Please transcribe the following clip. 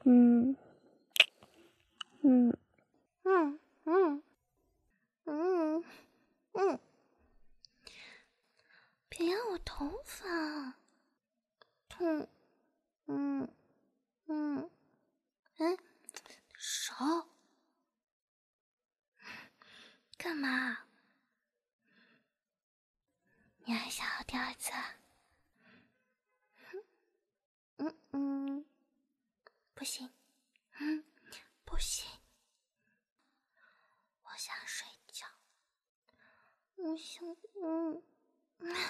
嗯嗯嗯嗯嗯嗯，别咬我头发，痛。哎，手，干嘛？你还想要第二次啊？不行，不行，我想睡觉，我想，